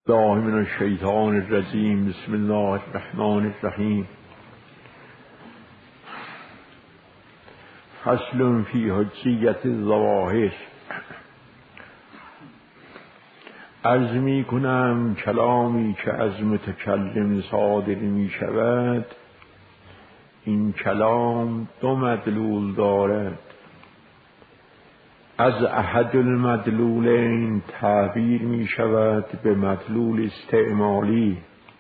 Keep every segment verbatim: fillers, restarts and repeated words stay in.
الله من الشیطان الرجیم. بسم الله الرحمن الرحیم. فصل فی حجیت الظواهر. عرض می کنم کلامی که از متکلم صادر می شود، این کلام دو مدلول دارد. از احد المدلولین تعبیر می شود به مدلول استعمالی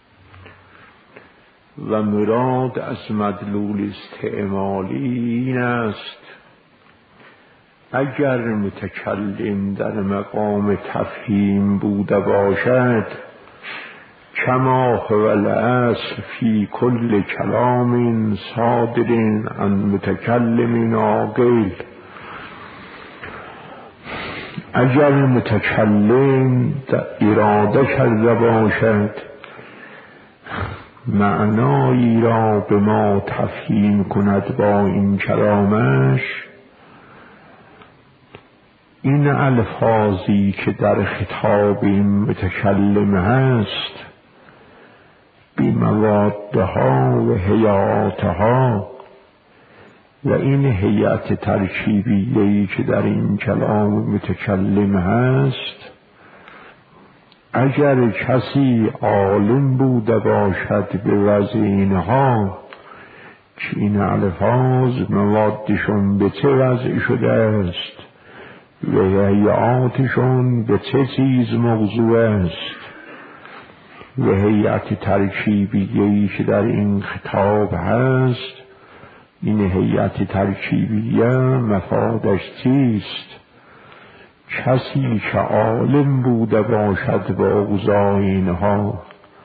و مراد از مدلول استعمالی این است اگر متکلم در مقام تفهیم بوده باشد، کما هو الاصل فی کل کلام صادر عن متکلم عاقل. اگر متکلم اراده کرده باشد معنایی را به ما تفهیم کند با این کلامش، این الفاظی که در خطاب این متکلم هست بموادها و هیئاتها و این هیئت ترکیبیه‌ای که در این کلام متکلم هست، اگر کسی عالم بوده باشد به وضع اینها که این الفاظ موادشون به چه وضع شده است و هیئاتشون به چه چیز موضوع است و هیئت ترکیبیه‌ای که در این خطاب هست، این هیئت ترکیبیه مفادش چیست؟ کسی که عالم بوده باشد به اوضاع اینها،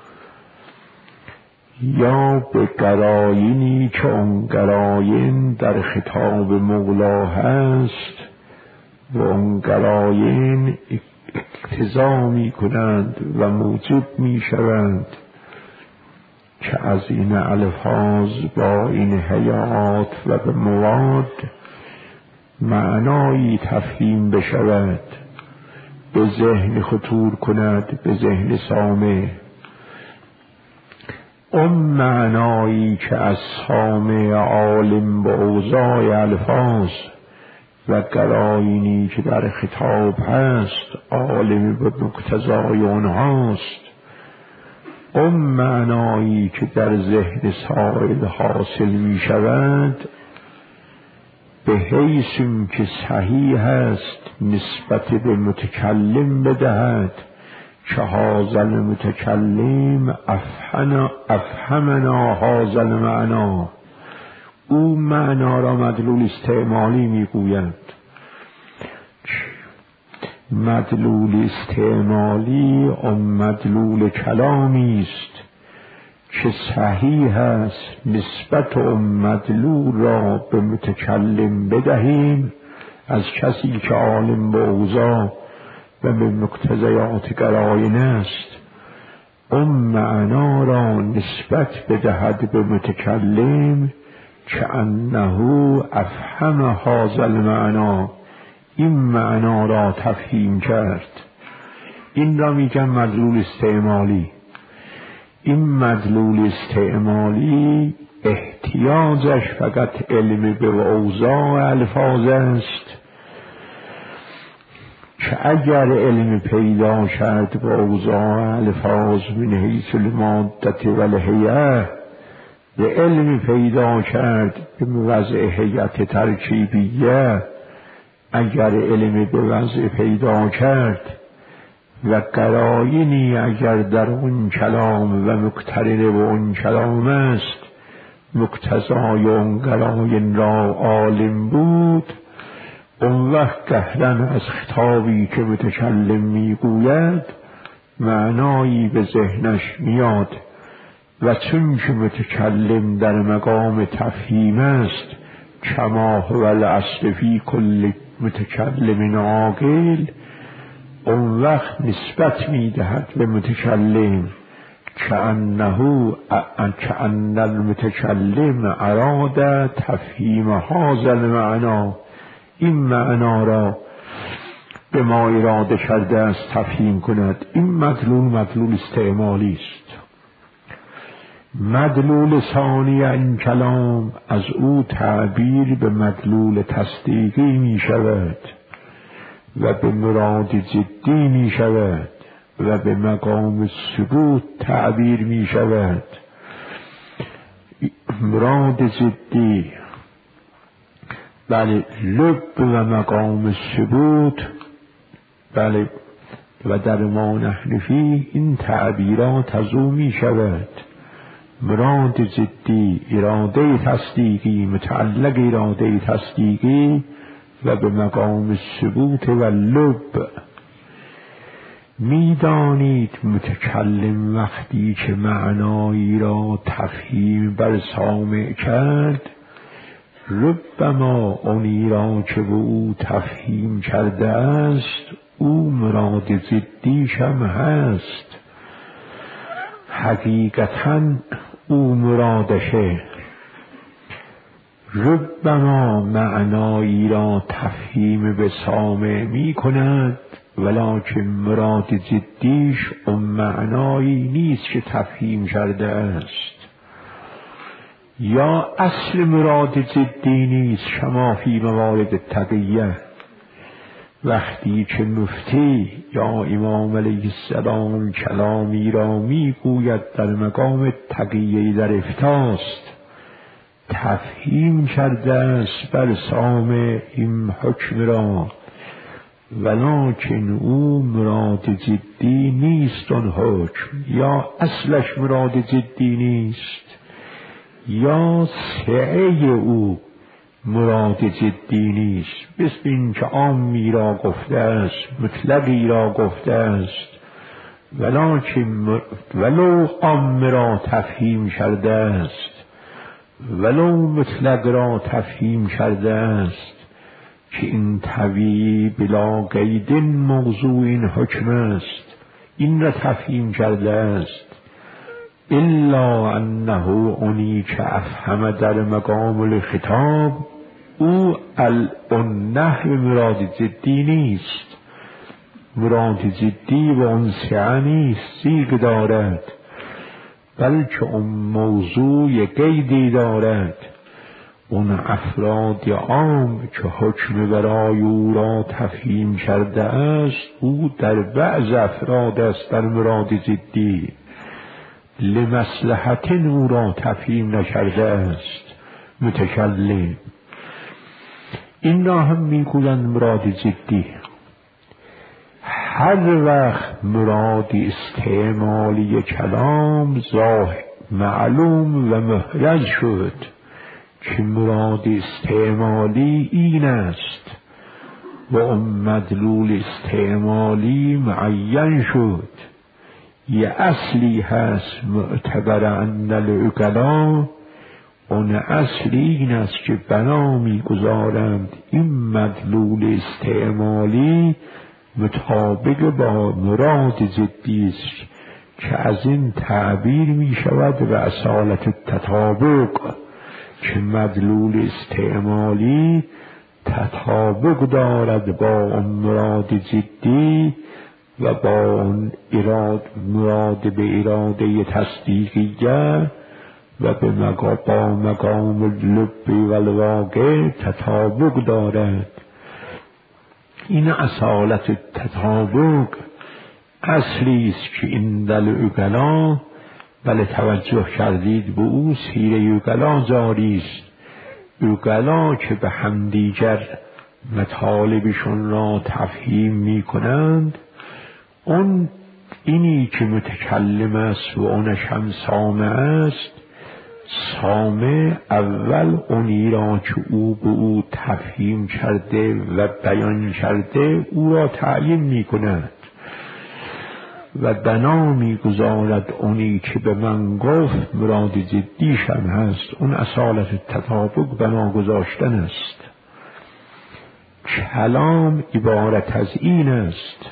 یا به قراینی که اون قراین در خطاب مولا هست و اون قراین اقتضا می کنند و موجب می شوند که از این الفاظ با این هیئات و به مواد معنایی تفهیم بشود، به ذهن خطور کند، به ذهن سامع. اون معنایی که از سامع عالم به اوضاع الفاظ و قرائنی که در خطاب هست عالم به مقتضای اونهاست، اون معنایی که در ذهن سائل حاصل می شود به حیث که صحیح است نسبت به متکلم بدهد که هذا المتکلم افهمنا هذا المعنا، او معنا را مدلول استعمالی می گوید. مدلول استعمالی اون مدلول کلامی است که صحیح است نسبت اون مدلول را به متکلم بدهیم از کسی که عالم به اوضاع و به مقتضیات قرائن است، اون معنا را نسبت بدهد به متکلم که انه افهم هذا المعنا، این معنا را تفهیم کرد. این را میگن مدلول استعمالی. این مدلول استعمالی احتیاجش فقط علم به اوضاع الفاظ است که اگر علم پیدا کرد به اوضاع الفاظ من حیث المادة و الهیئة و علم پیدا کرد به وضع هیئت ترکیبیه، اگر علم به وضع پیدا کرد و قرائنی اگر در اون کلام و مقترن به اون کلام است مقتضای اون قرائن را عالم بود، اون وقت قهرن از خطابی که متکلم میگوید معنایی به ذهنش میاد و چون که متکلم در مقام تفهیم است کما هو الاصل فی کل متکلم عاقل، اون وقت نسبت میدهد به متکلم که انه که ان المتکلم اراد تفهیم هذا المعنا، این معنا را به ما اراده کرده است تفهیم کند. این مدلول مدلول استعمالی است. مدلول ثانی این کلام از او تعبیر به مدلول تصدیقی می شود و به مراد جدی می شود و به مقام ثبوت تعبیر می شود. مراد جدی بله لب و مقام ثبوت بله و در ما نحن فیه این تعبیرات از او می شود. مراد جدی اراده تصدیقی متعلق اراده تصدیقی و به مقام ثبوت و لب. میدانید متکلم وقتی که معنایی را تفهیم بر سامع کرد، ربما اونی را که به او تفهیم کرده است او مراد جدیش هم هست. حقیقتاً او مرادشه. ربما معنایی را تفهیم به سامع می کند ولکن مراد جدیش اون معنایی نیست که تفهیم کرده است، یا اصل مراد جدی نیست. شما فی موارد تقیه وقتی که مفتی یا امام علیه السلام کلامی را می گوید در مقام تقیه در افتاست، تفهیم کرده است بر سامع این حکم را ولکن او مراد جدی نیست. اون حکم یا اصلش مراد جدی نیست یا سعه او مراد جدی نیست. مثل این که عامی را گفته است مطلقی را گفته است ولکن ولو عام را تفهیم کرده است ولو مطلق را تفهیم کرده است که این طبیعی بلا قید موضوع این حکم است، این را تفهیم کرده است. الا انه اونی که افهم در مقام الخطاب او النحو مراد جدی نیست. مراد جدی و اون سعه نیست، سیغ دارد، بلکه اون موضوع قیدی دارد. اون افراد عام که حکم برای او را تفهیم کرده است او در بعض افراد است در مراد جدی، لمصلحت او را تفهیم نکرده است متکلم. این را هم میگویند مراد جدی. هر وقت مراد استعمالی کلام ظاهر معلوم و محرز شد که مراد استعمالی این است و اون مدلول استعمالی معین شد، یه اصلی هست معتبر عند العقلا. اون اصلی این است که بنا میگذارند این مدلول استعمالی مطابق با مراد جدی است که از این تعبیر می شود و اصالت تطابق که مدلول استعمالی تطابق دارد با اون مراد جدی و با اون اراد مراد به اراده تصدیقیه و به مقام با مقام اللب و الواقع تطابق دارد. این اصالت تطابق اصلی است که این دل اقلا بله توجه کردید به او سیره اقلا جاری است. اقلا که به همدیگر مطالبشون را تفهیم می کنند، اون اینی که متکلم است و اونش هم سامع است، سامع اول اونی را که او به او تفهیم کرده و بیان کرده او را تعیین می کند و بنا می گذارد اونی که به من گفت مراد جدیش هم هست. اون اصالت تطابق بنا گذاشتن است. کلام عبارت از این است،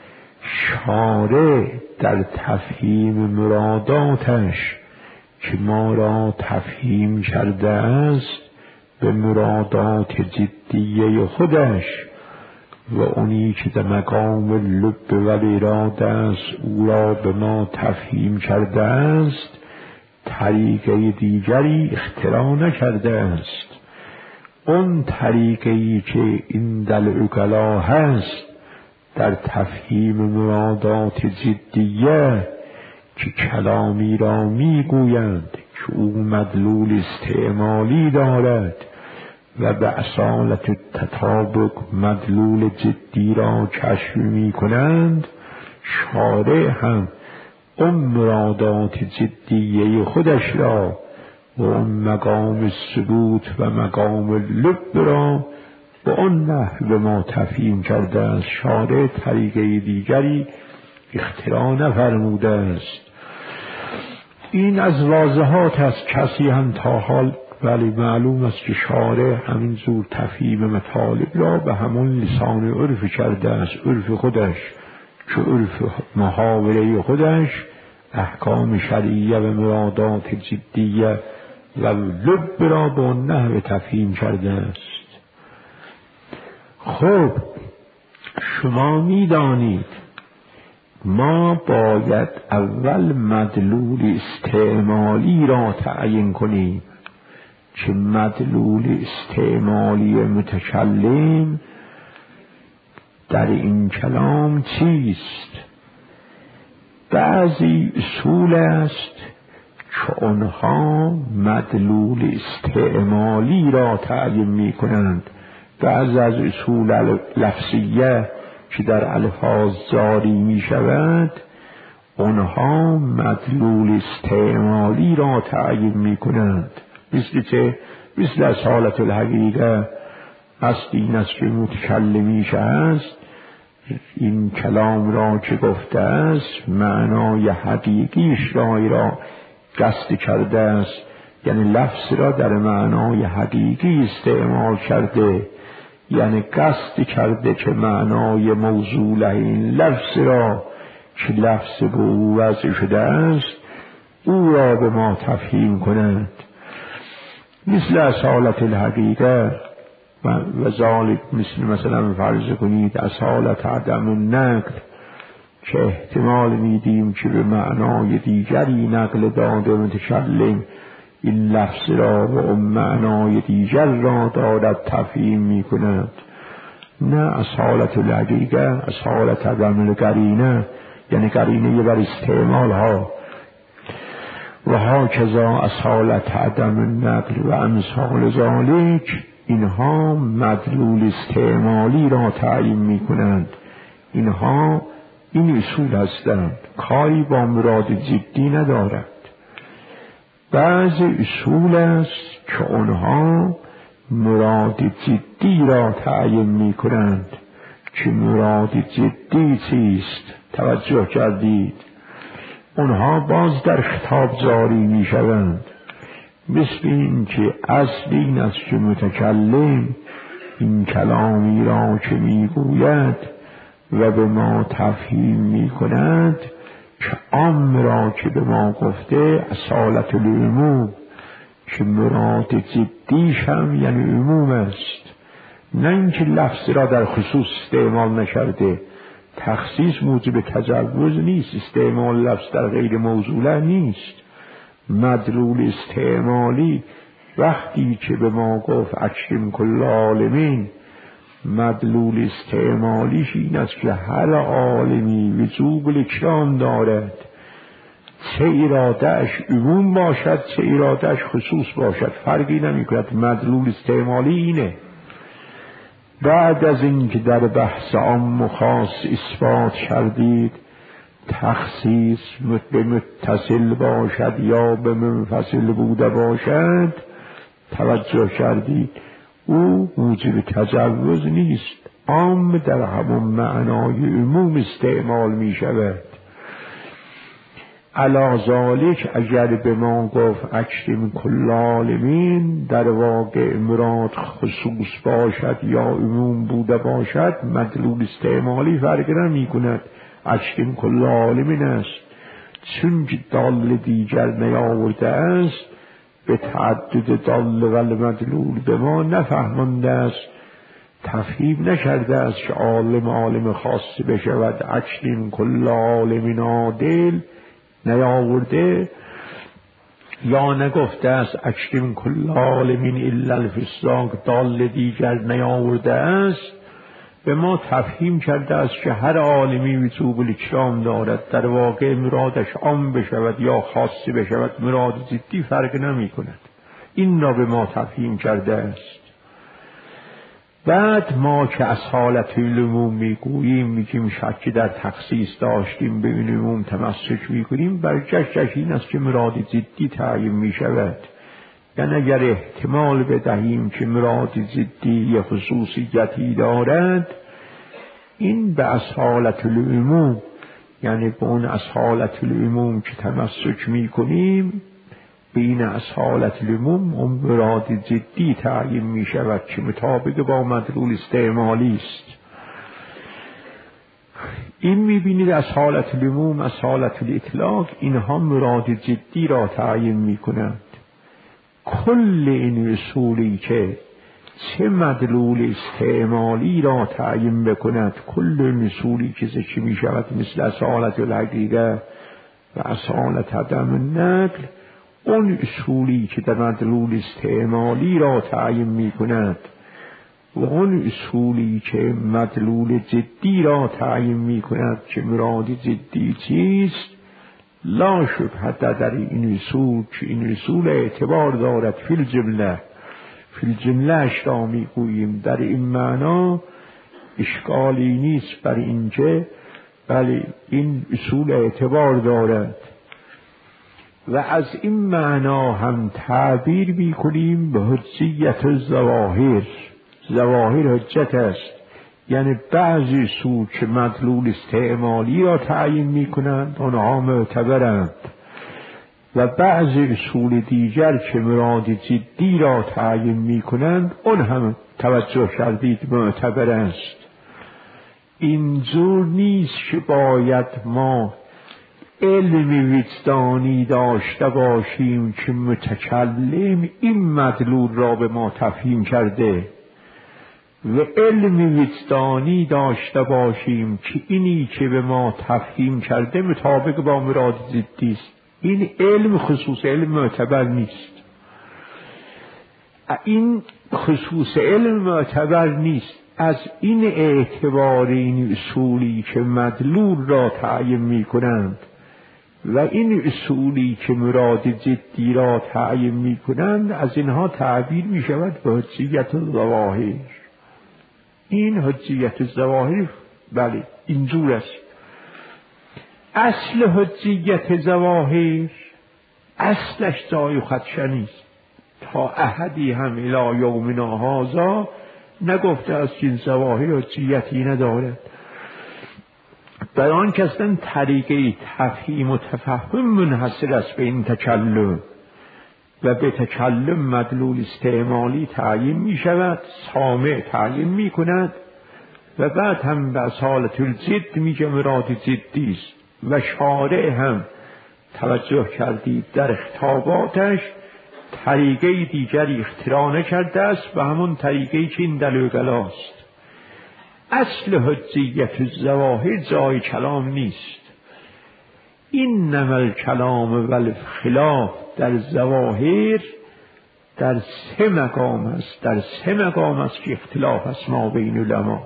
شارع در تفهیم مراداتش که ما را تفهیم کرده است به مرادات جدیه خودش و اونی که در مقام لب و اراده است او را به ما تفهیم کرده است طریقه دیگری اختراع نکرده است. اون طریقه‌ای که این در عقلا هست در تفهیم مرادات جدیه که کلامی را میگویند که او مدلول استعمالی دارد و به اصالت تطابق مدلول جدی را کشف می کنند، شارع هم اون مرادات جدیه خودش را و اون مقام ثبوت و مقام لب را به اون نحو به ما تفهیم کرده است. شارع طریقه دیگری اختراع نفرموده است. این از واضحات است. کسی هم تا حال ولی معلوم است که شارع همین زور تفهیم مطالب را به همون لسان عرف کرده است، عرف خودش که عرف محاوره خودش احکام شرعیه و مرادات جدیه و لب را به اون نحو تفهیم کرده است. خب شما میدانید ما باید اول مدلول استعمالی را تعیین کنیم که مدلول استعمالی متکلم در این کلام چیست؟ بعضی اصول است که آنها مدلول استعمالی را تعیین می کنند. بعضی از اصول لفظیه که در الفاظ جاری می شود آنها مدلول استعمالی را تعیین می کنند. مثل که مثل اصالت الحقیقه اصل این است که متکلمیش است، این کلام را که گفته است معنای حقیقیش را را قصد کرده است، یعنی لفظ را در معنای حقیقی استعمال کرده، یعنی قصد کرده که معنای موصول این لفظ را که لفظ به او وضع شده است او را به ما تفهیم کنند. مثل اصالت الحقیقه و ذالک مثل مثلا فرض کنید اصالت عدم النقل که احتمال میدیم که به معنای دیگری نقل داده متکلم این لفظ را و اون معنای دیگر را دارد تفهیم می کند. نه اصالت الحقیقه اصالت عدم القرینه، یعنی قرینه بر استعمال ها و ها کذا اصالت عدم النقل و امثال ذالک، اینها مدلول استعمالی را تعیین می کنند. اینها این اصول هستند، کاری با مراد جدی ندارد. بعض اصول است که آنها مراد جدی را تعیین می کنند که مراد جدی چیست. توجه کردید؟ آنها باز در خطاب جاری می شوند، مثل این که اصل این است که متکلم این کلامی را که می گوید و به ما تفهیم می کند که عام را که به ما گفته اصالت العموم که مراد جدیش هم یعنی عموم است، نه اینکه لفظ را در خصوص استعمال نکرده. تخصیص موجب تجوز نیست، استعمال لفظ در غیر موصوله نیست. مدلول استعمالی وقتی که به ما گفت اکرم کل عالمین، مدلول استعمالیش این است که هر عالمی وجوب الاکرام دارد، چه ارادهش عموم باشد چه ارادهش خصوص باشد، فرقی نمی کند. مدلول استعمالی اینه. بعد از این که در بحث عام و خاص اثبات کردید تخصیص به متصل باشد یا به منفصل بوده باشد، توجه کردید او موجب تجوز نیست، عام در همون معنای عموم استعمال می شود. علی ذالک اگر به ما گفت اکرم کل عالمین، در واقع مراد خصوص باشد یا عموم بوده باشد، مدلول استعمالی فرق نمی کند، اکرم کل عالمین است. چون که دال دیگر نیاورده است به تعدد دال و مدلول به ما نفهمانده است. تفهیم نکرده است که عالم عالم خاص بشود، اکنون کل عالمین عادل نیاورده، یا نگفته است اکنون کل عالمین الا الفساق، دال دیگر نیاورده است. به ما تفهیم کرده است که هر عالمی وجوب الاکرام دارد، در واقع مرادش عام بشود یا خاص بشود مراد ضدی فرق نمی کند. این را به ما تفهیم کرده است. بعد ما که از حالت العموم میگوییم، میگیم شکی در تخصیص داشتیم به این عموم تمسک میکنیم، برجشتش این است که مراد ضدی تعیین میشود. یعنی اگر احتمال بدهیم که مراد ضدی خصوصیتی دارد، این به از حالت العموم، یعنی به اون از حالت العموم که تمسک میکنیم، بین از حالت العموم اون مراد ضدی تعیین می شود که مطابق با مدلول استعمالی است. این می بینید از حالت العموم، از حالت الاطلاق، اینها مراد ضدی را تعیین می کنند. کل این اصولی که چه مدلول استعمالی را تعیین بکند، کل این اصولی که چه می شود مثل از حالت الحقیقه و از حالت عدم نقل، اون اصولی که در مدلول استعمالی را تعیین می کند و اون اصولی که مدلول جدی را تعیین می کند که مراد جدی چیست، لا شبهه در این اصول که این اصول اعتبار دارد فی الجمله، فی الجمله اش را می گوییم. در این معنا اشکالی نیست بر اینکه بله این اصول اعتبار دارد. و از این معنا هم تعبیر می کنیم به حجیت الظواهر. ظواهر حجت است، یعنی بعضی اصول که مدلول استعمالی را تعیین می کنند آنها معتبرند و بعضی اصول دیگر که مراد جدی را تعیین می کنند اون هم توجه کردید معتبر است. اینجور نیست که باید ما علم وجدانی داشته باشیم که متکلم این مدلول را به ما تفهیم کرده و علم وجدانی داشته باشیم که اینی که به ما تفهیم کرده مطابق با مراد ضدی است. این علم خصوص علم معتبر نیست. این خصوص علم معتبر نیست. از این اعتبار این اصولی که مدلول را تعیین می کنند و این اصولی که مراد جدی را تعیین می کنند، از اینها تعبیر می شود به حجیت الظواهر. این حجیت الظواهر بله اینجور است. اصل حجیت ظواهر اصلش جای خدشنی است. تا احدی هم الی یومنا هذا نگفته است که این ظواهر حجیتی ندارد. برای آن که اصلا طریقه تفهیم و تفهم منحصر است به این تکلم و به تکلم مدلول استعمالی تعیین می شود، سامع تعیین می کند و بعد هم به حالت الجد می که مراد جدی است و شارع هم توجه کردید در خطاباتش طریقه دیگری اختراع نکرده است و همون طریقه که این دلوگلاست. اصل حجیت الظواهر جای کلام نیست. این نمل کلام و خلاف در ظواهر در سه مقام است، در سه مقام است که اختلاف است ما بین علما.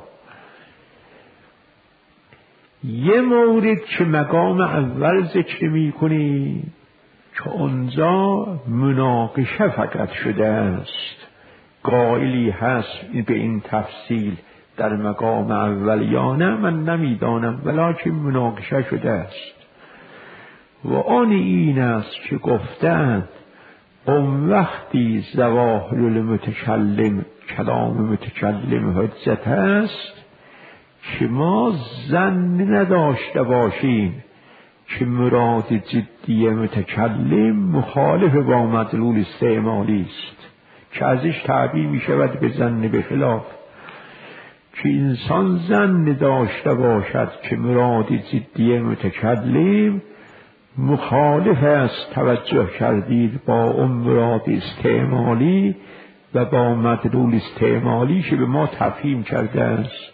یه مورد که مقام اول ذکر می کنی که اونجا مناقشه فقط شده است، قائلی هست به این تفصیل در مقام اول یا نه من نمیدانم، ولکن مناقشه شده است و آن این است که گفتند اون وقتی ظواهر المتکلم کلام متکلم حجت است که ما ظن نداشته باشیم که مراد جدی متکلم مخالف با مدلول استعمالی است که ازش تعبیر می شود به ظن به خلاف، که انسان ظن داشته باشد که مراد جدی متکلم مخالف است توجه کردید با اون مراد استعمالی و با مدلول استعمالیش به ما تفهیم کرده است.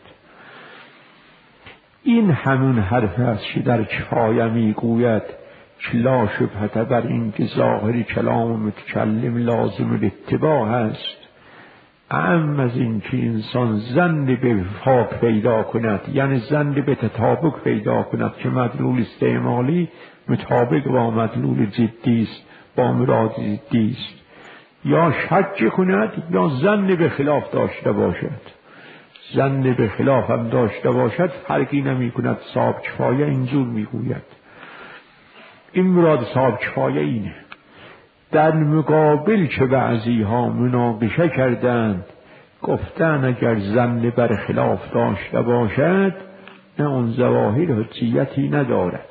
این همون حرف است که در کفایه میگوید که لا شبهة بر این که ظاهر کلام متکلم لازم الاتباع است، اعم از این که انسان ظن به وفاق پیدا کند، یعنی ظن به تطابق پیدا کند که مدلول استعمالی مطابق با مدلول جدی است، با مراد جدی است، یا شک کند یا ظن به خلاف داشته باشد. ظن به خلاف هم داشته باشد فرقی نمی کند. صاحب کفایه اینجور میگوید. این مراد صاحب کفایه اینه. در مقابل که بعضی ها مناقشه کردند گفتن اگر ظن بر خلاف داشته باشد نه اون ظواهر حجیتی ندارد.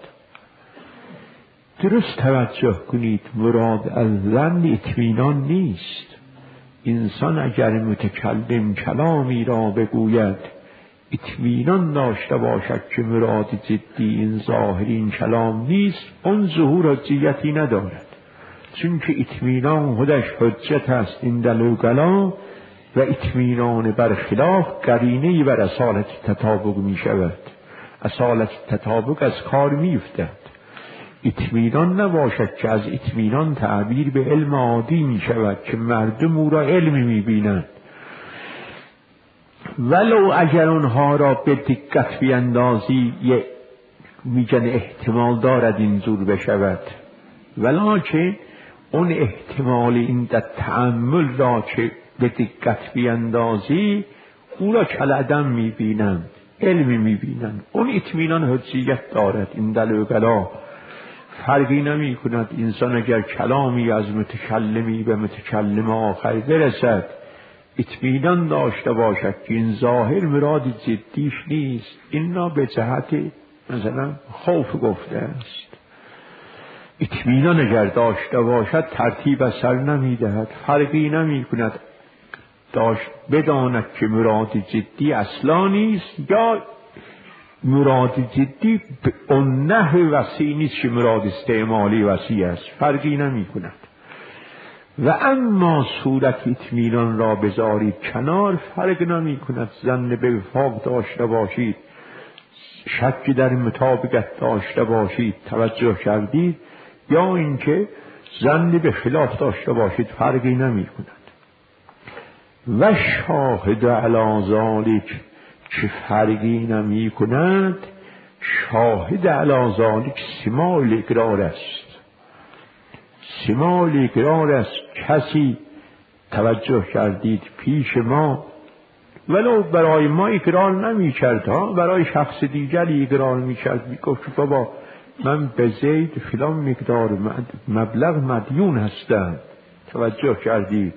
درست توجه کنید، مراد از ظن اطمینان نیست. انسان اگر متکلم کلامی را بگوید اطمینان داشته باشد که مراد جدی این ظاهرین کلام نیست، اون ظهور حجیتی ندارد، چون که اطمینان خودش حجت است این دلوگلا و اطمینان بر خلاف قرینه‌ای بر اصالت تطابق می شود. اصالت تطابق از کار می افتد. اطمینان نباشد که از اطمینان تعبیر به علم عادی می شود که مردم او را علمی می بینند، ولو اگر اونها را به دقت بیندازی میگن احتمال دارد اینجور بشود، ولکن اون احتمال این در تأمل را که به دقت بیندازی او را کالعدم می بینند، علمی می بینند، اون اطمینان حجیت دارد. این دلوگلا فرقی نمی کند. انسان اگر کلامی از متکلمی به متکلم آخر برسد اطمینان داشته باشد که این ظاهر مراد جدیش نیست، این را به جهت مثلا خوف گفته است. اطمینان اگر داشته باشد ترتیب اثر نمی دهد، فرقی نمی کند داشت بداند که مراد جدی اصلا نیست یا مراد جدی اون نحو وسیع نیست که مراد استعمالی وسیع است، فرقی نمی کند. و اما صورت اطمینان را بذارید کنار، فرق نمی کند ظن به وفاق داشته باشید، شکی در مطابقت داشته باشید، توجه کردید، یا اینکه ظن به خلاف داشته باشید، فرقی نمی کند. و شاهد علی ذالک که فرقی نمی کند، شاهد علی ذالک سماع اقرار است. سماع اقرار است. کسی توجه کردید پیش ما ولو برای ما اقرار نمی کرد ها، برای شخص دیگری اقرار می کرد، می گفت بابا من به زید فلان مقدار مبلغ مدیون هستم. توجه کردید؟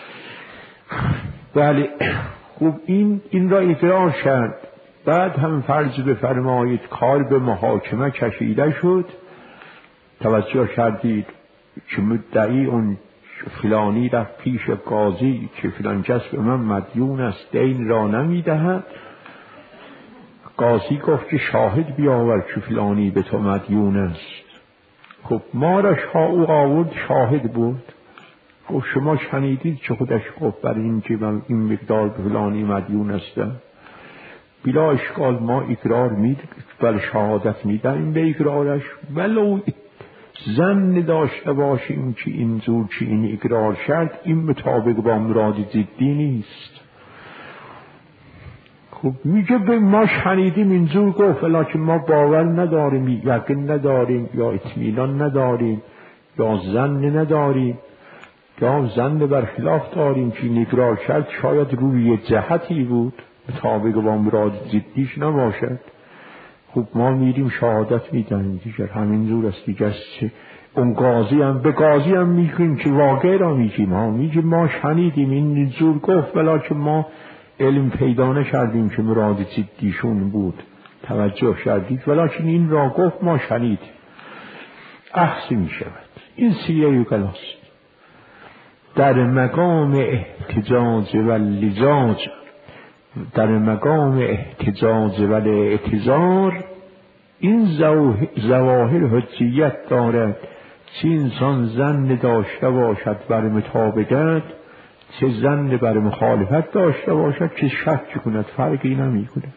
بله خوب، این این را اقرار کرد. بعد هم فرض بفرمایید کار به محاکمه کشیده شد، توجه کردید که مدعی اون فلانی رفت پیش قاضی که فلان کس به من مدیون است، دین را نمی دهد. قاضی گفت که شاهد بیاور که فلانی به تو مدیون است. خب ما را شاو آورد، شاهد بود، گفت شما شنیدید که خودش گفت برای این که من این مقدار به فلانی مدیون هستم. بلا اشکال ما اقرار میدیم، بل شهادت میدیم به اقرارش، ولو ظن داشته باشیم که اینجور که این اقرار شد این مطابق با مراد جدی نیست. خب میگه به ما شنیدیم اینجور گفت، ولیکن ما باور نداریم، یقین نداریم، یا اطمینان نداریم، یا ظن نداریم، یا ظن برخلاف داریم که این اقرار شد شاید روی جهتی بود مطابق با مراد جدیش نباشد. خب ما میریم شهادت میدن دیگر، همینجور است دیگر. اون قاضی هم به قاضی هم میگیم که واقع را میگیم، ها میگیم ما شنیدیم این زور گفت، ولیکن ما علم پیدا نکردیم که مراد جدیشون بود. توجه کردید؟ ولیکن این را گفت ما شنیدیم. اخذ میشود. این سیره کلاست. در مقام احتجاج و لجاج، در مقام احتجاج و اعتذار این ظواهر حجیت دارد. چه انسان ظن داشته باشد بر مطابقت، چه ظن بر مخالفت داشته باشد چه شک کند فرقی نمی کند.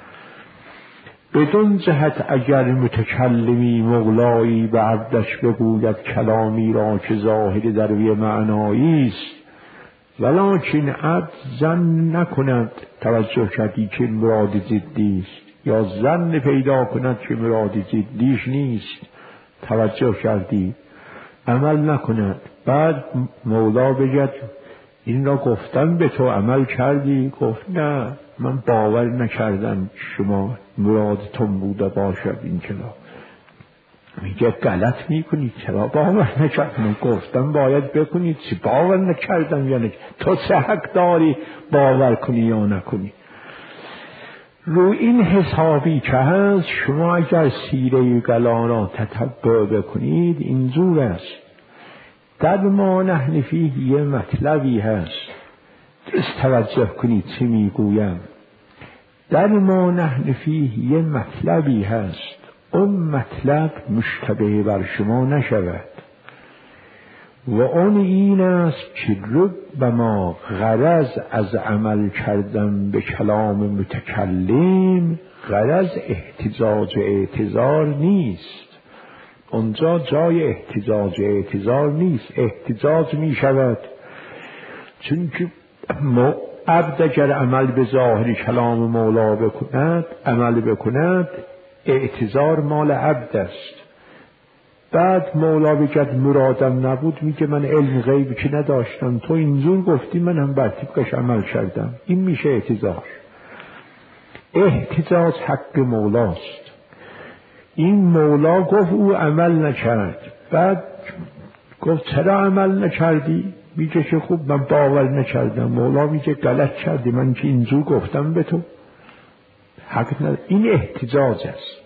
بدون جهت اگر متکلمی مولایی به عبدش بگوید کلامی را که ظاهر در وی معنایی است، ولکن عبد ظن نکند توجه کردی که مراد جدی است، یا ظن پیدا کند که مراد جدیش نیست، توجه کردی عمل نکند. بعد مولا بگد این را گفتم به تو عمل کردی؟ گفت نه من باور نکردم شما مرادتون بوده باشد این کلام. میگه غلط میکنید، چرا باور نکردم؟ گفتم باید بکنید، چی باور نکردم یعنی تو چه حق داری باور کنی یا نکنی؟ رو این حسابی که هست شما اگر سیره گلان را تتبع بکنید اینجور است. در ما نحن فیه یه مطلبی هست، درست توجه کنید چی میگویم. در ما نحن فیه یه مطلبی هست، اون مطلب مشتبه بر شما نشود و اون این است که ربما غرض از عمل کردن به کلام متکلم غرض احتجاج و اعتذار نیست. اونجا جای احتجاج و اعتذار نیست. احتجاج می شود چون که عبد اگر عمل به ظاهر کلام مولا بکند عمل بکند اعتذار مال عبد است. بعد مولا بگد مرادم نبود، میگه من علم غیبی که نداشتم، تو اینجور گفتی من هم بر طبقش عمل کردم، این میشه اعتذار. احتجاج حق مولاست. این مولا گفت او عمل نکرد، بعد گفت چرا عمل نکردی؟ میگه که خوب من باور نکردم. مولا میگه غلط کردی، من که اینجور گفتم به تو حق نداره. این احتجاج است.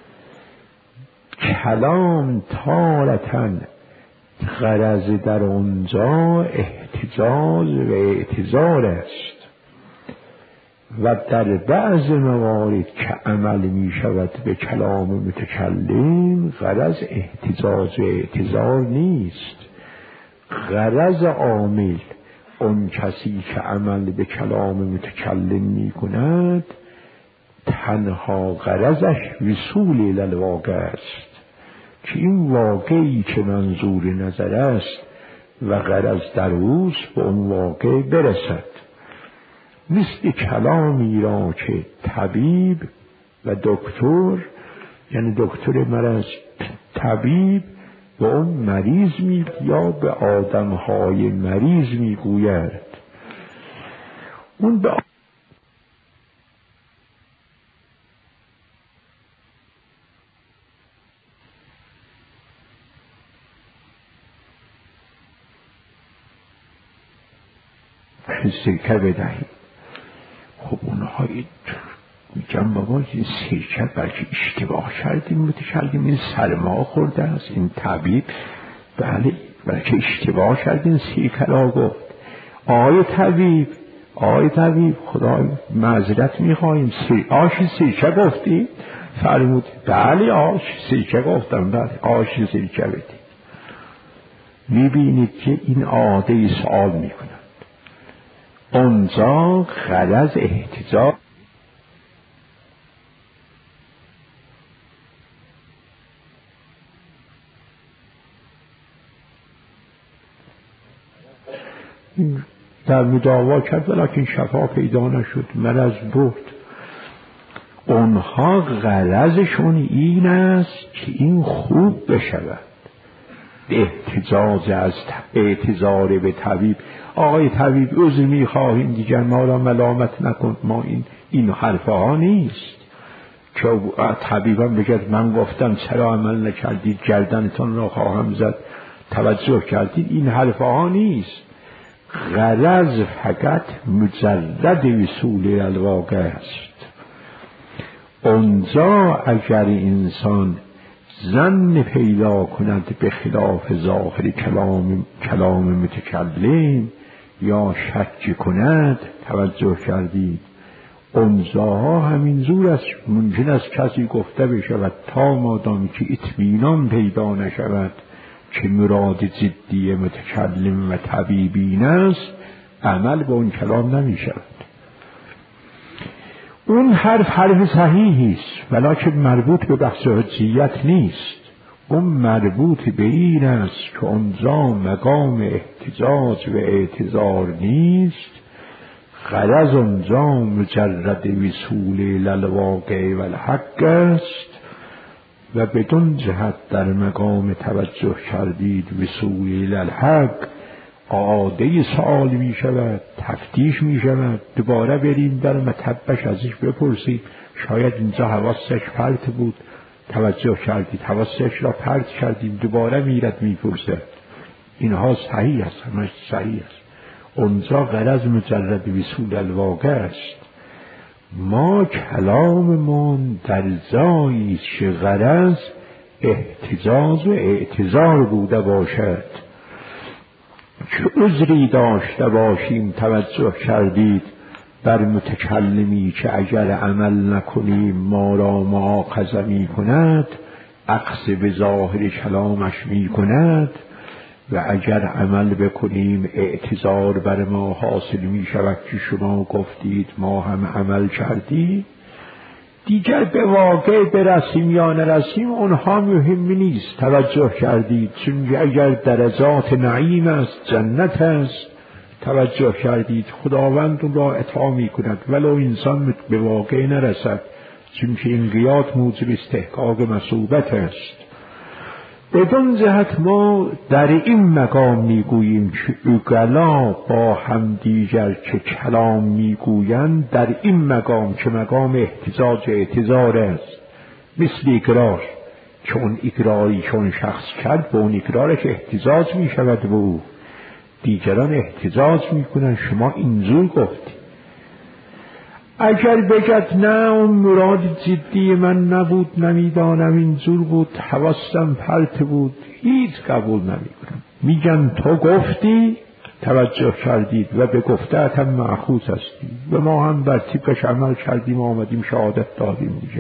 کلام تارتن غرض در اونجا احتجاج و اعتذار است و در بعض موارد که عمل می شود به کلام متکلم غرض احتجاج و اعتذار نیست. غرض عامل اون کسی که عمل به کلام متکلم می کند تنها غرضش وصول الواقع است که این واقعی که منظور نظر است و غرض در اوست به اون واقع برسد. مثل کلامی را که طبیب و دکتر، یعنی دکتر مرض طبیب و اون مریض می یا به آدمهای مریض می گوید، اون به سرکه بدهید. خب اونها میگم بابا این سرکه بلکه اشتباه کردیم متکلم، این سرما خورده است، این طبیب بله بلکه اشتباه کردیم سرکه را گفت. آی طبیب آی طبیب خدای معذرت میخواییم آش سرکه گفتی؟ فرمود بله آش سرکه گفتم، بله آش سرکه بدید. میبینید که این عاده سوال میکنه. اونجا غرض احتجاج در مداوا کرد ولیکن شفا پیدا نشد، مرض برد. اونها غرضشون این است که این خوب بشود. احتجاج از اعتذار به طبیب، آقای طبیب عذر میخواهیم دیگر ما را ملامت نکن، ما این این حرفها نیست که طبیبم بگد من گفتم چرا عمل نکردید گردنتان را خواهم زد توجه کردید، این حرفها نیست. غرض فقط مجرد وصول الواقع است. اونجا اگر انسان ظن پیدا کند به خلاف ظاهر کلام کلام متکلم یا شک کند، توجه کردید اونجاها همین زور است. ممکن است کسی گفته بشود تا مادام که اطمینان پیدا نشود که مراد جدی متکلم و طبیبین است عمل به اون کلام نمی شود. اون حرف حرف صحیحی است ولکن مربوط به بحث حجیت نیست. اون مربوط به این است که اونجا مقام احتجاج و اعتذار نیست، غرض اونجا مجرد وصول الواقع و الحق است و بدون جهت در مقام توجه کردید وصول الحق عاده سوال می شود، تفتیش می شود، دوباره بریم در مطبش ازش بپرسیم شاید اینجا حواسش پرت بود توجه کردید، حواسش را پرت کردیم، دوباره میرد میپرسد. اینها صحیح است، همش صحیح است. اونجا غرض مجرد وصول الواقع است. ما کلاممون در جایی است که غرض احتجاج و اعتذار بوده باشد. چه عذری داشته باشیم توجه کردید بر متکلمی که اگر عمل نکنیم ما را مؤاخذه می کند، اخذ به ظاهر کلامش می کند و اگر عمل بکنیم اعتذار بر ما حاصل می شود که شما گفتید ما هم عمل کردیم. دیگر به واقع برسیم یا نرسیم اونها مهم نیست، توجه کردید، چون اگر درجات نعیم است، جنت است، توجه کردید، خداوند اون را عطا می کند ولو انسان به واقع نرسد، چون که این قیاد موجب استحقاق مثوبت است. بدون جهت ما در این مقام میگوییم که اگلا با هم دیگر که کلام میگویند در این مقام که مقام احتجاج اعتذار است، مثل اقرار که اون اقراری که اون شخص کرد به اون اقرارش احتجاج میشود به او، دیگران احتجاج میکنن شما اینجور گفتی. اگر بگد نه اون مراد جدی من نبود، نمیدانم اینجور بود، حواسم پرت بود، هیچ قبول نمیکنم. میگن تو گفتی، توجه کردید و به گفته‌ات هم مأخوذ هستی و ما هم بر طبقش عمل کردیم و آمدیم شهادت دادیم دیگه.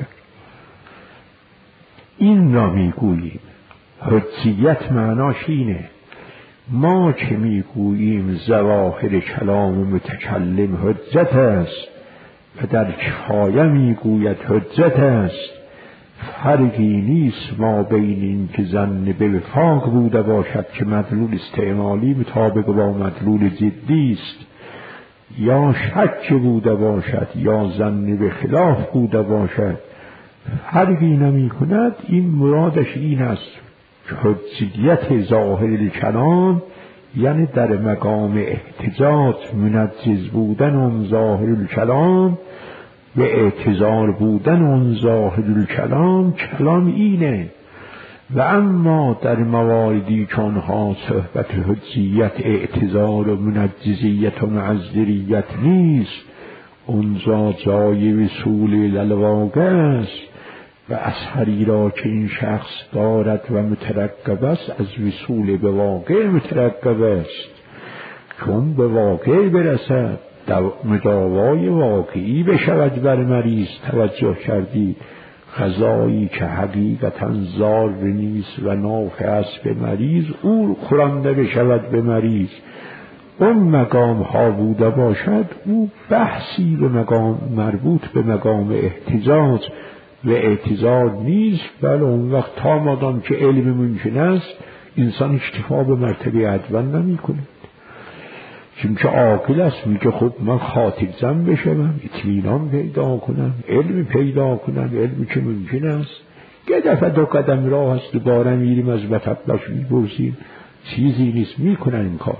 این را میگوییم. حجیت معناش اینه. ما که میگوییم ظواهر کلام متکلم حجت است و در کفایه میگوید حجت است، فرقی نیست ما بین این که ظن به وفاق بوده باشد که مدلول استعمالی مطابق با مدلول جدی است، یا شک بوده باشد یا ظن به خلاف بوده باشد، فرقی نمی کند. این مرادش این است که حجیت ظاهر کلام یعنی در مقام احتجاج منجز بودن اون ظاهر کلام و اعتذار بودن اون ظاهر کلام، کلام اینه. و اما در مواردی که آنها صحبت حجیت اعتذار و منجزیت و معذریت نیست، اونجا جای وصول الواقع است و اثری را که این شخص دارد و مترقب است از وصول به واقع مترقب است. چون به واقع برسد مداوای واقعی بشود بر مریض، توجه کردی، غذایی که حقیقتا ضار نیست و نافع است به مریض او خورانده بشود به مریض، اون مقام ها بوده باشد، او بحثی به مقام مربوط به مقام احتجاج و اعتذار نیست. بله اون وقت تا مادام که علم ممکن است انسان اکتفا به مرتبه عدوان نمی کنه، چون که عاقل است میگه خب من خاطب زن بشم، اطمینان پیدا کنم، علم پیدا کنم، علمی که ممکن است. یه دفعه دو قدم راه است دوباره میریم از مطبش میپرسیم، چیزی نیست، میکنن این کار.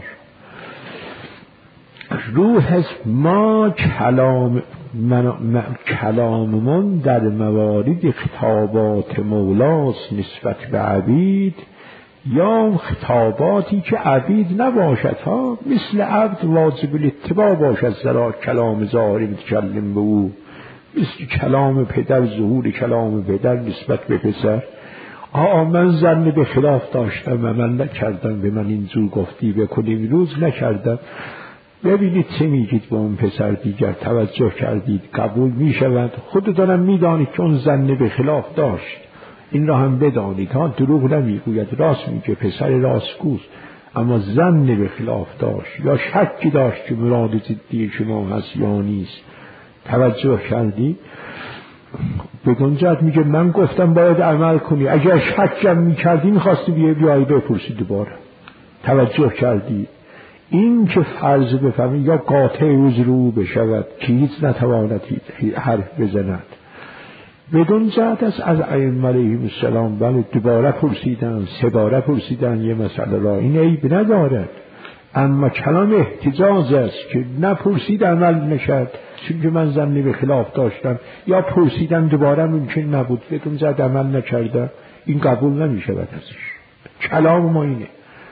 روح است. ما کلام من کلاممون در موارد خطابات مولاست نسبت به عبید، یا خطاباتی که عبید نباشد ها، مثل عبد واجب الاتباع باشد زرا کلام ظاهر متکلم به او، مثل کلام پدر، ظهور کلام پدر نسبت به پسر. آه من ظن به خلاف داشتم و من نکردم، به من اینجور گفتی بکنیم روز نکردم. ببینید چه میگید به اون پسر دیگر، توجه کردید، قبول میشود. خودتانم میدانید که اون ظن به خلاف داشت، این را هم بدانید ها، دروغ نمیگوید، راست میگه، پسر راستگوست. اما ظن به خلاف داشت یا شکی داشت که مراد جدی شما هست یا نیست. توجه کردی؟ بدون جد میگه من گفتم باید عمل کنی، اگر شکم میکردی میخواستی بیای بیای بپرسی دوباره. توجه کردی؟ این که فرض بفهمی یا قاطع روز رو بشود که هیچ نتواند حرف بزند. بدون جد است از ائمه علیهم السلام بله دوباره پرسیدن، سه باره پرسیدن یه مسئله را، این عیب ندارد، اما کلام احتجاج است که نپرسید عمل نشد چون که من ظنی به خلاف داشتم، یا پرسیدن دوباره ممکن نبود بدون جد عمل نکردم، این قبول نمیشود ازش. کلام ما اینه.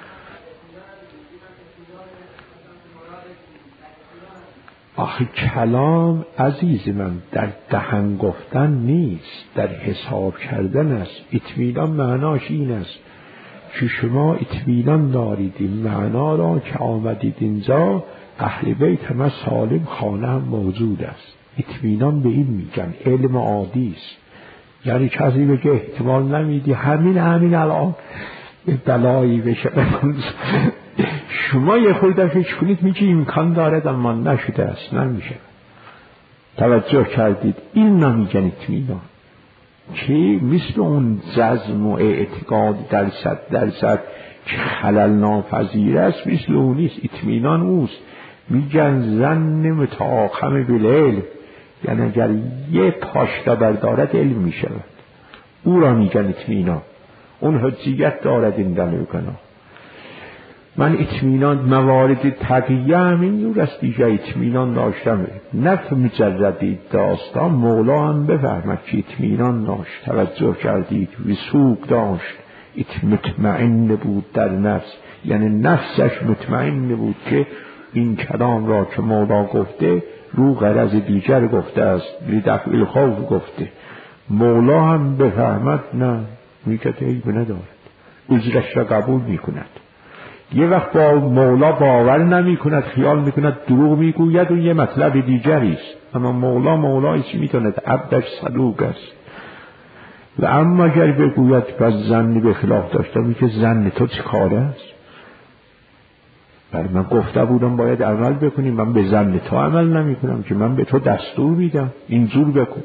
آخه کلام عزیز من در دهن گفتن نیست، در حساب کردن است. اطمینان معناش این است که شما اطمینان دارید این معنا را که آمدید اینجا اهل بیت هم سالم، خانه هم موجود است. اطمینان به این میگن، علم عادی است. یعنی کسی بگه احتمال نمیدی همین همین الان بلایی بشه شما یه خورده فکر کنید میگه امکان دارد اما نشده است، نمیشه. توجه کردید؟ این نمیگن اطمینان که مثل اون جزم و اعتقاد درصد درصد که خلل ناپذیر است، مثل اون نیست. اطمینان اوست. میگن ظن متعاقم بالعلم، یعنی اگر یه پاشته بردارد علم میشود، او را میگن اطمینان. اون حجیت دارد این دلیل کنه. من اطمینان موارد تقیه همین جور است دیگه، اطمینان داشتم نه مجردی داستان. مولا هم بفهمد که اطمینان داشت. توجه کردید؟ وثوق داشت، مطمئن بود در نفس، یعنی نفسش مطمئن بود که این کلام را که مولا گفته رو غرض دیگر گفته است، لدفع الخوف گفته. مولا هم بفهمد نه میگه عیب ندارد، عذرش را قبول میکند. یه وقت با مولا باور نمی کند، خیال می کند دروغ می گوید و یه مطلب دیگری است. اما مولا مولایش می داند عبدش صدوق است. و اما اگر بگوید پس ظنی به خلاف داشته، می که ظن تو چه کاره است؟ برای من گفته بودم باید عمل بکنیم، من به ظن تو عمل نمی کنم که من به تو دستور میدم اینجور بکن.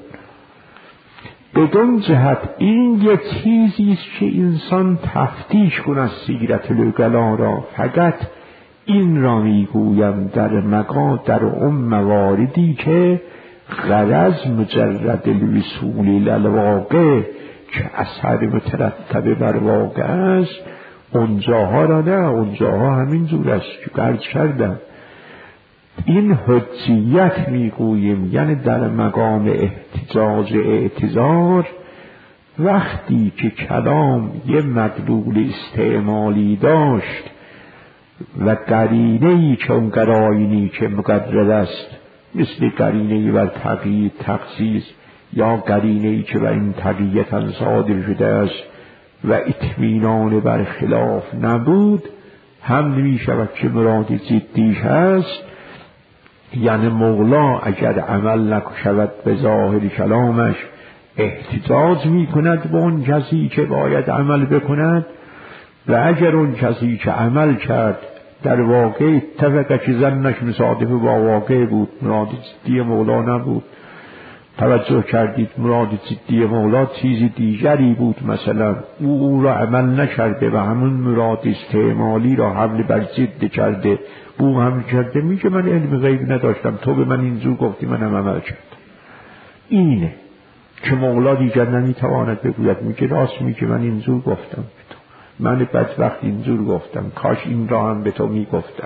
بدون جهت این یک چیزی است که انسان تفتیش کند سیرت لوگلا را. فقط این را میگویم در مقا در اون مواردی که غرض مجرد الوصول للواقع که اثر مترتب بر واقع است، اونجاها را نه، اونجاها همین جور است که عرض کردم. این حجیت میگوییم، یعنی در مقام احتجاج اعتذار، وقتی که کلام یه مدلول استعمالی داشت و قرینه‌ای که اون قرائنی که مقرر است، مثل قرینه‌ای بر تقیید تخصیص یا قرینه‌ای که بر این تقییت صادر شده است و اطمینان بر خلاف نبود، هم نمی شود که مراد جدیش هست. یعنی مولا اگر عمل نشود به ظاهر کلامش احتجاج می کند به اون کسی که باید عمل بکند، و اگر اون کسی که عمل کرد در واقع اتفاقه که ظنش مصادف با واقع بود، مراد جدی مولا نبود. توجه کردید؟ مراد جدی مولا چیزی دیگری بود، مثلا او او را عمل نکرده و همون مراد استعمالی را حمل بر جد کرده، او هم کرده. میگه من علم غیب نداشتم، تو به من اینجور گفتی منم عمل کردم. اینه که مولا دیگر نمیتواند بگوید میگه راست میگه من اینجور گفتم به تو، من بدبخت اینجور گفتم، کاش این را هم به تو میگفتم.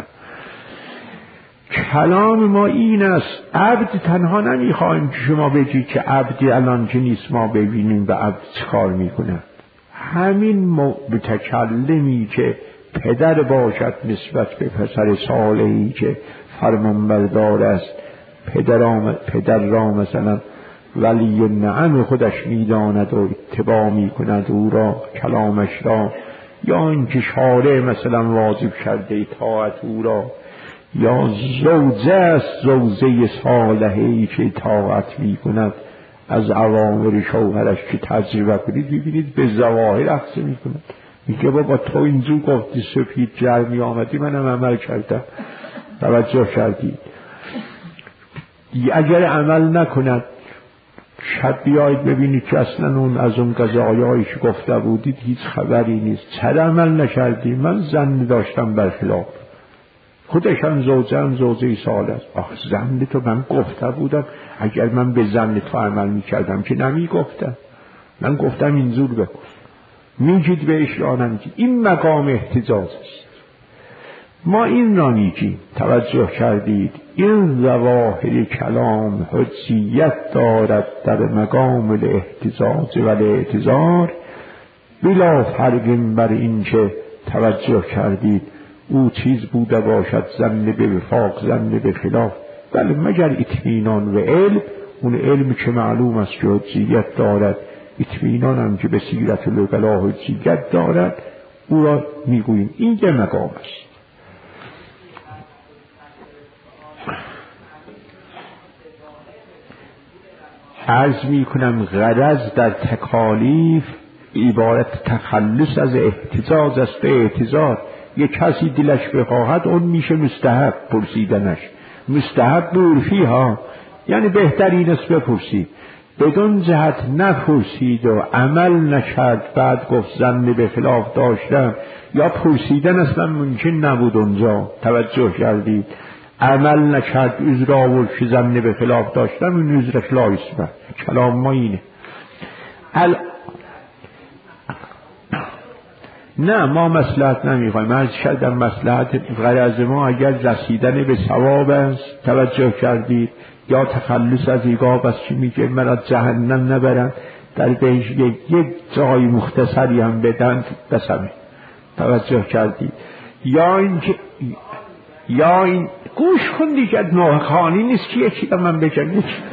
کلام ما این است. عبد تنها نمیخوایم که شما بگید که عبدی الان که نیست ما ببینیم به عبد چه کار میکنه. همین متکلمی که پدر باشد نسبت به پسر صالحی که فرمانبردار است، پدر, پدر را مثلا ولی نعم خودش میداند و اتباع میکند او را، کلامش را، یا اینکه شارع مثلا واجب کرده اطاعت او را، یا زوجه است زوجه صالحی که اطاعت میکند از اوامر شوهرش. که تجربه کنید ببینید به ظواهر اخذ میکند، میگه بابا تو اینجور گفتی سفید جرمی آمدی، منم عمل کردم. توجه کردی؟ اگر عمل نکند شب بیایید ببینید که اصلا اون از اون قضایایی که گفته بودید هیچ خبری نیست. چرا عمل نکردی؟ من زن داشتم برخلاف. خودشان زوجم زوجه سال است. آخ زن تو من گفته بودم، اگر من به زن تو عمل میکردم که نمی گفتم. من گفتم اینجور بگو. میگید بهش یا نمیگید. این مقام احتجاج است. ما این را میگیم. توجه کردید؟ این ظواهر کلام حجیت دارد در مقام الاحتجاج و الاعتذار، بلا فرق بر این که توجه کردید او چیز بوده باشد زن به وفاق زن به خلاف. بله مگر اطمینان و علم، اون علم که معلوم است که حجیت دارد، اطمینان هم که به سیرت الوکلا حجیت دارد، او را میگوییم. این یه مقام است. عرض می کنم غرض در تکالیف عبارت تخلص از احتجاج است به اعتذار. یک کسی دلش بخواهد اون میشه مستحب پرسیدنش، مستحب عرفی ها، یعنی بهترین است بپرسید. بدون جهت نپرسید و عمل نکرد بعد گفت زن به خلاف داشتم، یا پرسیدن اصلا ممکن نبود اونجا. توجه کردید؟ عمل نکرد عذر آورد که زن به خلاف داشتم، این عذرش لایست. کلام ما اینه. ال... نه ما مصلحت نمیخوایم. عرض کردم مصلحت غرض ما اگر رسیدن به ثواب است، توجه کردید، یا تخلص از عقاب است که میگه من از جهنم نبرن، در بهش یک, یک جای مختصری هم بدن بسمه. توجه کردید؟ یا این که یا این گوش کن دیگه، نوخانی نیست که یکی را من بگم.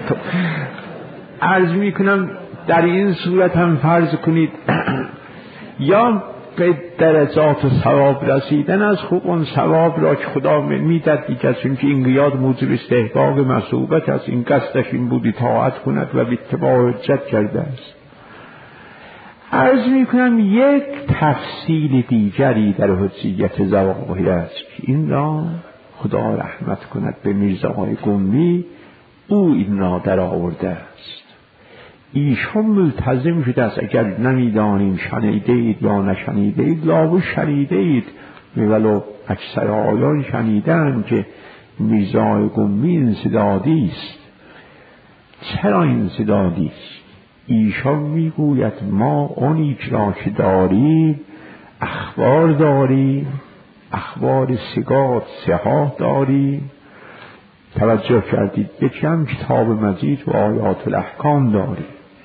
عرض میکنم در این صورت هم فرض کنید یا به درجات ثواب رسیدن از خوب اون ثواب را که خدا میداد دیگه، چون که این قیاد موجب استحقاق مثوبت است. این قصدش این بودی اطاعت کند و به اتباع حجت کرده است. عرض میکنم یک تفصیل دیگری در حجیت ظواهر است که این را خدا رحمت کند به میرزاهای قمی، او این را در آورده است. ایشون ملتزم شده است. اگر نمیدانیم شنیده اید یا نشنیده اید، لابد شنیده اید، ولو اکثر آیان شنیدن که میرزای قمی انسدادی است. چرا انسدادی است؟ ایشان میگوید ما اونی را که داریم اخبار داریم، اخبار سگات صحاح داریم. توجه کردید؟ یکی هم کتاب مجید و آیات الاحکام داریم.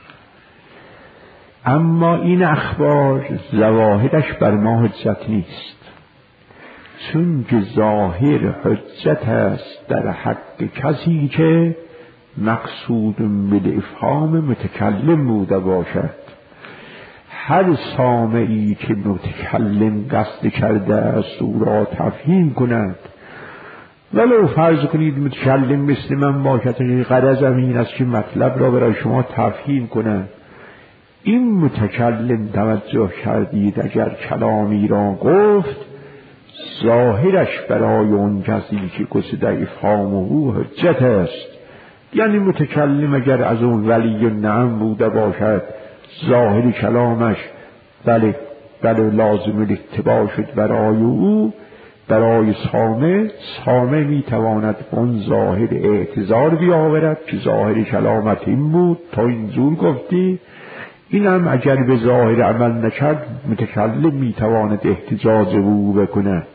اما این اخبار ظواهرش بر ما حجت نیست، چون که ظاهر حجت است در حق کسی که مقصود بالافهام متکلم بوده باشد. هر سامعی که متکلم قصد کرده است او را تفهیم کند، ولو فرض کنید متکلم مثل من باشد، غرضم این است که مطلب را برای شما تفهیم کنند. این متکلم توجه کردید اگر کلامی را گفت، ظاهرش برای اون کسی که قصد افهام او حجت است. یعنی متکلم اگر از اون ولی نعم بوده باشد، ظاهر کلامش بله بله لازم الاتباع شد برای او، برای سامع سامع میتواند اون ظاهر اعتذار بیاورد که ظاهر کلامت این بود، تا اینجور گفتی. این هم اگر به ظاهر عمل نکرد، متکلم میتواند احتجاج او بکند.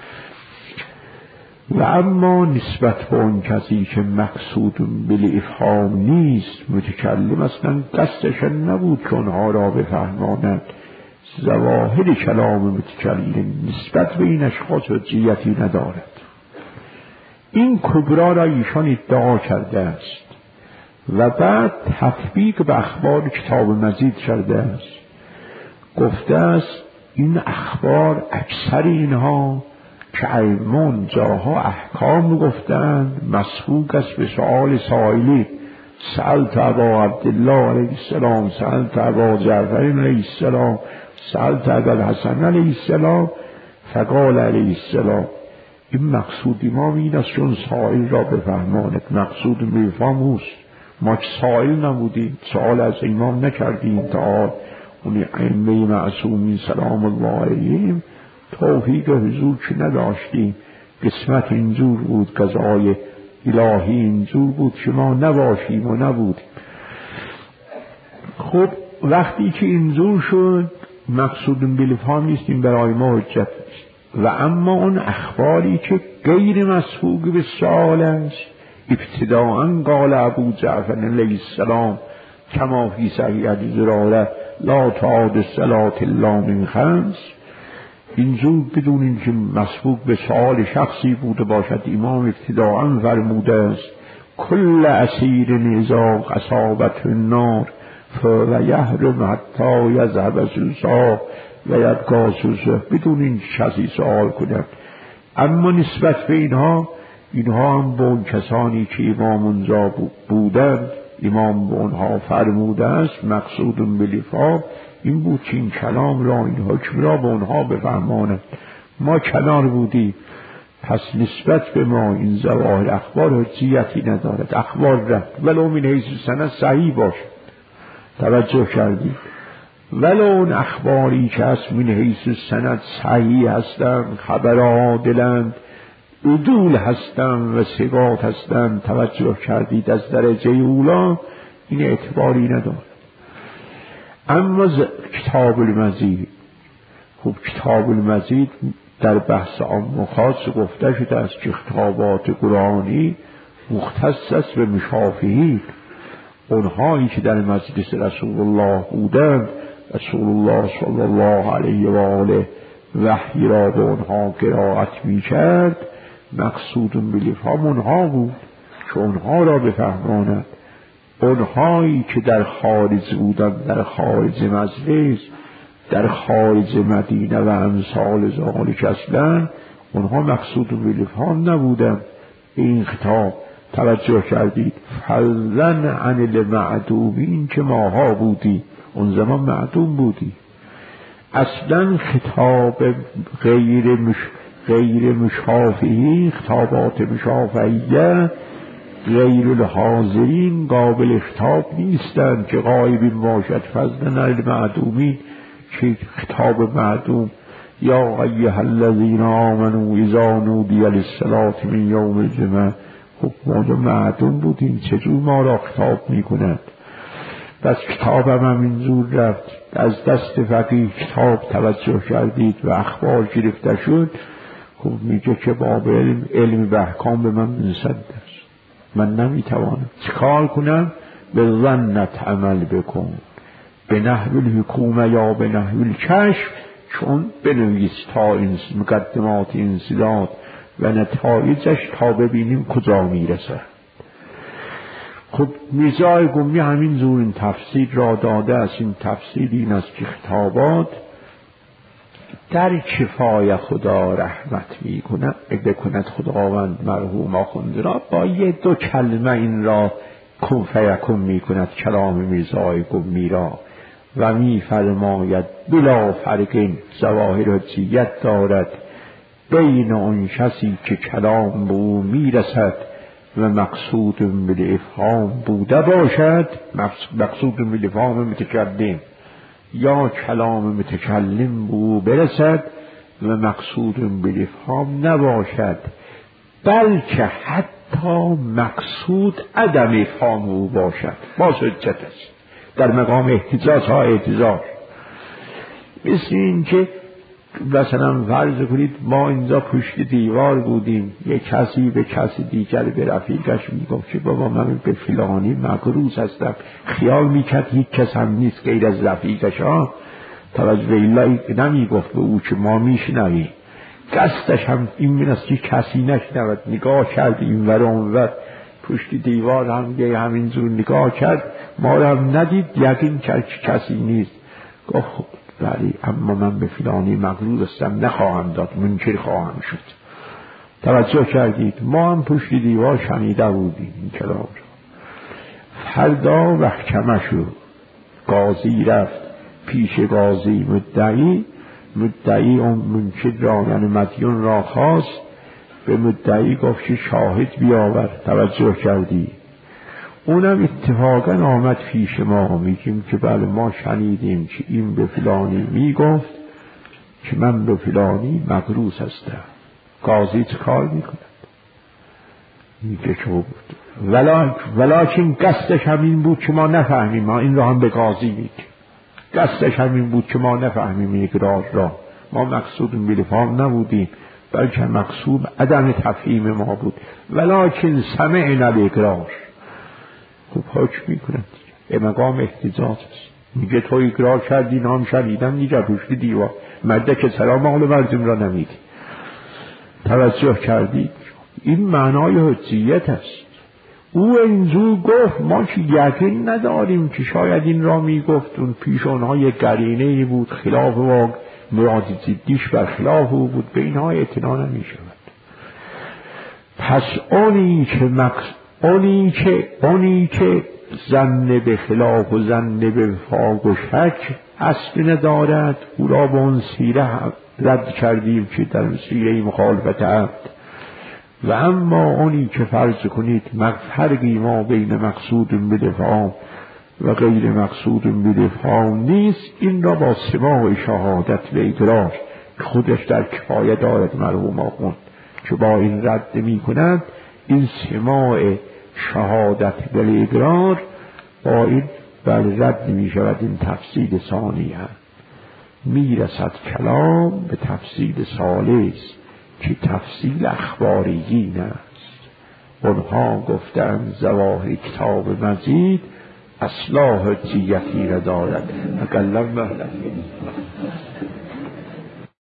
و اما نسبت به اون کسی که مقصود بالافهام نیست، متکلم اصلا قصدش نبود که اونها را بفهماند، ظواهر کلام متکلم نسبت به این اشخاص حجیتی ندارد. این کبرا را ایشان ادعا کرده است و بعد تطبیق به اخبار کتاب مجید کرده است. گفته است این اخبار اکثر اینها که ایمون جاها احکام گفتند، مسبوق است به سؤال سائلی. سألت ابا عبدالله علیه السلام، سألت ابا جعفر علیه السلام، سألت اگر حسن علیه السلام فقال علیه السلام. این مقصود امام این است چون سائل را بفهماند. مقصود میفهموست. ما که سائل نبودیم، سوال از امام نکردیم تا اونی ائمه معصومین سلام الله علیهم توفیق حضور که نداشتیم. قسمت اینجور بود، قضای الهی اینجور بود که ما نباشیم و نبودیم. خب وقتی که اینجور شد مقصود بالفهم نیستیم برای ما حجت نیست. و اما اون اخباری که غیر مسبوق به سؤال است، ابتداءً قال ابو جعفر علیه السلام کما فی صحیح زراره لا تعاد الصلاة الا من خمس. اینجور بدون اینکه مسبوق به سؤال شخصی بوده باشد امام ابتداءً فرموده است کل اسیر اذا اصابته النار فیحرم حتی یذهب سوسا و یبقی سوسا، بدون این کسی سؤال کنند. اما نسبت به اینها اینها هم به اون کسانی که امام اونجا بودند امام به اونها فرموده است مقصود بالفهم این بود که این کلام را این حکم را به اونها بفهمانند. ما کنار بودیم، پس نسبت به ما این ظواهر اخبار حجیتی ندارد. اخبار رفت ولو من حیث سند صحیح باشد، توجه کردید، ولو اون اخباری که از من حیث سند صحیح هستند، خبر عادلند، عدول هستند و ثقات هستند، توجه کردید، از درجه اولا، این اعتباری ندارد. اما کتاب المزید، خب کتاب المزید در بحث عام و خاص گفته شده است که خطابات قرآنی مختص است به مشافهین، اونهایی که در مجلس رسول الله بودند. رسول الله صلی الله علیه و آله وحی را به اونها قرائت می کرد. مقصود بالفهم اونها بود که اونها را بفهماند. اونهایی که در خارج بودند، در خارج مجلس، در خارج مدینه و امثال ذالک اصلا، اونها مقصود بالفهم نبودند. این خطاب توجه کردید فضلا عن المعدومین که ماها بودی، اون زمان معدوم بودی. اصلا خطاب غیر مش غیر مشافهی، خطابات مشافهیه غیر الحاضرین قابل خطاب نیستند که غایبین باشد. فضلا عن المعدومین که خطاب معدوم یا ایها الذین آمنوا اذا نودی للصلاة من یوم الجمعه، خب ما معدوم بودیم، چجور ما را خطاب میکنند؟ بس کتابم هم اینجور رفت، از دست فقیه کتاب توجه کردید و اخبار گرفته شد. خب میگه که باب علم علم و احکام به من منسد است، من نمیتوانم. چکار کنم؟ به ظنت عمل بکن، به نحو الحکومه یا به نحو الکشف، چون بنویس تا این مقدمات انسداد و نتایجش تا ببینیم کجا میرسه. خب میرزا قمی همین زور این تفسیر را داده است. این تفسیر این است که خطابات در کفای خدا رحمت می کند بکند خداوند مرحوم آخنده را با یه دو کلمه این را کن فیکون می کند کلام میرزا قمی را و می فرماید بلا فرقین ظواهر حجیت دارد بین اون کسی که کلام به او می رسد و مقصود بالافهام بوده باشد، مقصود بالافهام متکلم، یا کلام متکلم به او برسد و مقصود بالافهام نباشد، بلکه حتی مقصود عدم افهام او باشد، باز حجت است در مقام احتجاج ها احتجاج. مثل این که مثلا فرض کنید ما اینجا پشت دیوار بودیم، یک کسی به کسی دیگر به رفیقش میگفت که بابا من به فلانی مغروض هستم، خیال میکرد هیچ کس هم نیست غیر از رفیقش ها، توجه الله نمیگفت به او که ما میشنویم، قصدش هم این من است که کسی نشنود. نگاه کرد این ور اون ور، پشت دیوار هم یه همینجور نگاه کرد، ما را هم ندید، یقین کرد که کسی نیست. گفت ولی اما من به فلانی مغرور هستم، نخواهم داد، منکر خواهم شد. توجه کردید؟ ما هم پشت دیوار شنیده بودیم این کلام را. فردا محکمه شد، قاضی رفت پیش قاضی مدعی، مدعی اون منکر را یعنی مدیون را خواست، به مدعی گفت که شاهد بیاور. توجه کردی؟ اونم اتفاقا آمد پیش ما، میگیم که بله ما شنیدیم که این به فلانی میگفت که من به فلانی مغروس هستم. قاضی چه کار میکند؟ میگه که بود ولا ولیکن قصدش همین بود که ما نفهمیم. ما این را هم به قاضی میگه قصدش همین بود که ما نفهمیم اقرار را، ما مقصود بالفهم نبودیم بلکه مقصود عدم تفهیم ما بود. ولیکن سمعنا الاقرار. خب حکم میکنند دیگه، مقام احتجاج است. میگه تو اقرار کردی نام شنیدم دیگه پشت دیوار مرده که سلام آل مردم را نمیدی. توجه کردید؟ این معنای حجیت است. او اینجور گفت، ما که یقین نداریم که شاید این را میگفت، اون پیش اونها یک قرینه بود خلاف واقع، مراد جدیش بر خلاف او بود، به اینها اعتنا نمی شود. پس اونی که مقص اونی که اونی که ظن به خلاف و ظن به وفاق و شک اصل ندارد، او را به اون سیره رد کردیم که در سیره مخالفت عبد. و اما اونی که فرض کنید فرقی ما بین مقصود بالافهام و غیر مقصود بالافهام نیست، این را با سماع شهادت و اقرار خودش در کفایه دارد مرحوم آخوند که با این رد می کند. این سماع شهادت و اقرار با این بل رد می شود. این تفصیل ثانی هست. می رسد کلام به تفصیل ثالث که تفصیل اخباریین است. اونها گفتند ظواهر کتاب مجید اصلاح حجیتی را دارد. اقلا مهلت